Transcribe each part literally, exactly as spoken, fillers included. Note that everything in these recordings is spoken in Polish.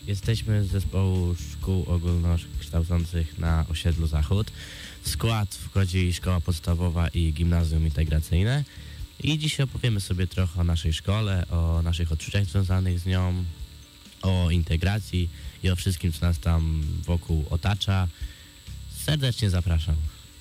Jesteśmy z zespołu szkół ogólnokształcących na osiedlu Zachód. W skład wchodzi szkoła podstawowa i gimnazjum integracyjne. I dzisiaj opowiemy sobie trochę o naszej szkole, o naszych odczuciach związanych z nią, o integracji i o wszystkim, co nas tam wokół otacza. Serdecznie zapraszam.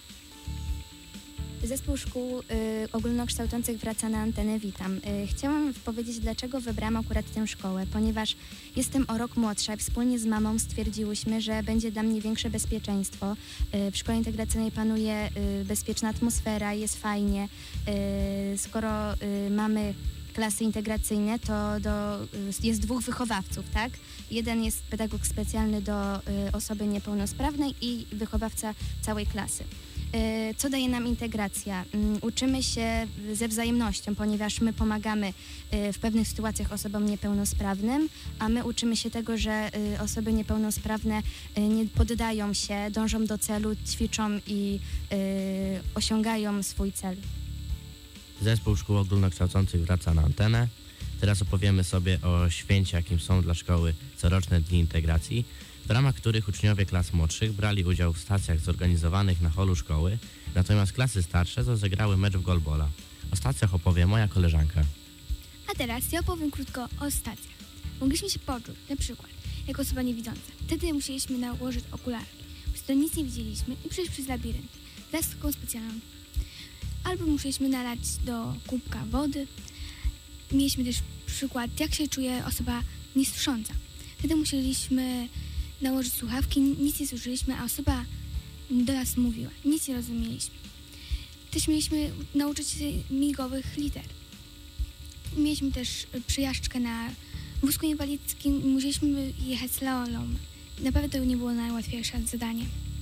Zespół szkół y, ogólnokształcących wraca na antenę. Witam. Y, chciałam powiedzieć, dlaczego wybrałam akurat tę szkołę, ponieważ jestem o rok młodsza i wspólnie z mamą stwierdziłyśmy, że będzie dla mnie większe bezpieczeństwo. Y, w szkole integracyjnej panuje y, bezpieczna atmosfera, jest fajnie. Y, skoro y, mamy klasy integracyjne, to do, y, jest dwóch wychowawców, tak? Jeden jest pedagog specjalny do y, osoby niepełnosprawnej i wychowawca całej klasy. Co daje nam integracja? Uczymy się ze wzajemnością, ponieważ my pomagamy w pewnych sytuacjach osobom niepełnosprawnym, a my uczymy się tego, że osoby niepełnosprawne nie poddają się, dążą do celu, ćwiczą i osiągają swój cel. Zespół szkół ogólnokształcących wraca na antenę. Teraz opowiemy sobie o święcie, jakim są dla szkoły coroczne dni integracji, w ramach których uczniowie klas młodszych brali udział w stacjach zorganizowanych na holu szkoły, natomiast klasy starsze rozegrały mecz w golbola. O stacjach opowie moja koleżanka. A teraz ja opowiem krótko o stacjach. Mogliśmy się poczuć, na przykład, jako osoba niewidząca. Wtedy musieliśmy nałożyć okulary, przez to nic nie widzieliśmy i przejść przez labirynt z laską specjalną. Albo musieliśmy nalać do kubka wody. Mieliśmy też przykład, jak się czuje osoba niesłysząca. Wtedy musieliśmy nałożyć słuchawki, nic nie słyszeliśmy, a osoba do nas mówiła. Nic nie rozumieliśmy. Też mieliśmy nauczyć się migowych liter. Mieliśmy też przejażdżkę na wózku inwalidzkim i musieliśmy jechać slalom. Naprawdę to nie było najłatwiejsze zadanie.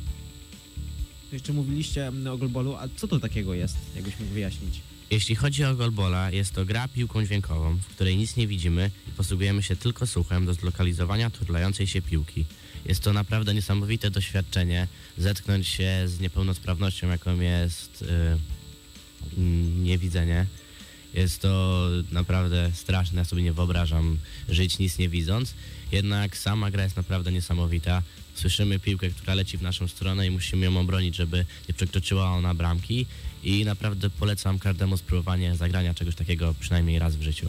Jeszcze mówiliście o golbolu, a co to takiego jest, jakbyś mógł wyjaśnić? Jeśli chodzi o golbola, jest to gra piłką dźwiękową, w której nic nie widzimy i posługujemy się tylko słuchem do zlokalizowania turlającej się piłki. Jest to naprawdę niesamowite doświadczenie, zetknąć się z niepełnosprawnością, jaką jest yy, niewidzenie. Jest to naprawdę straszne, ja sobie nie wyobrażam żyć nic nie widząc, jednak sama gra jest naprawdę niesamowita. Słyszymy piłkę, która leci w naszą stronę i musimy ją obronić, żeby nie przekroczyła ona bramki i naprawdę polecam każdemu spróbowanie zagrania czegoś takiego przynajmniej raz w życiu.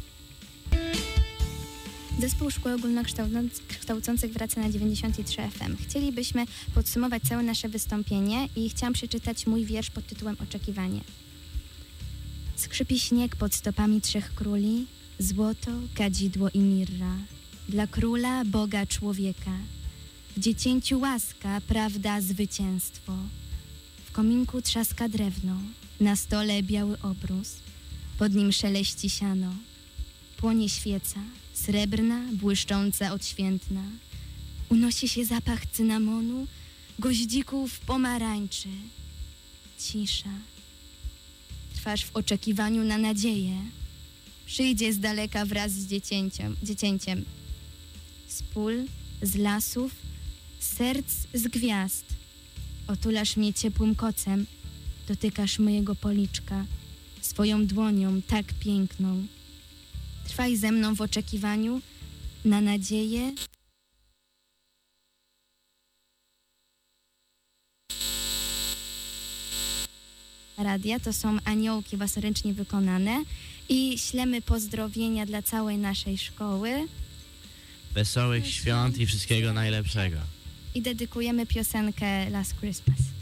Zespół szkół ogólnokształcących wraca na dziewięćdziesiąt trzy F M. Chcielibyśmy podsumować całe nasze wystąpienie i chciałam przeczytać mój wiersz pod tytułem Oczekiwanie. Skrzypi śnieg pod stopami trzech króli, złoto, kadzidło i mirra. Dla króla, Boga, człowieka. W dziecięciu łaska, prawda, zwycięstwo. W kominku trzaska drewno, na stole biały obrus, pod nim szeleści siano. Płonie świeca, srebrna, błyszcząca, odświętna. Unosi się zapach cynamonu, goździków, pomarańczy. Cisza. Trwasz w oczekiwaniu na nadzieję. Przyjdzie z daleka wraz z dziecięciem, dziecięciem. Z pól, z lasów, z serc, z gwiazd. Otulasz mnie ciepłym kocem, dotykasz mojego policzka, swoją dłonią tak piękną. Trwaj ze mną w oczekiwaniu na nadzieję. Radia to są aniołki własnoręcznie wykonane i ślemy pozdrowienia dla całej naszej szkoły. Wesołych świąt i wszystkiego najlepszego. I dedykujemy piosenkę Last Christmas.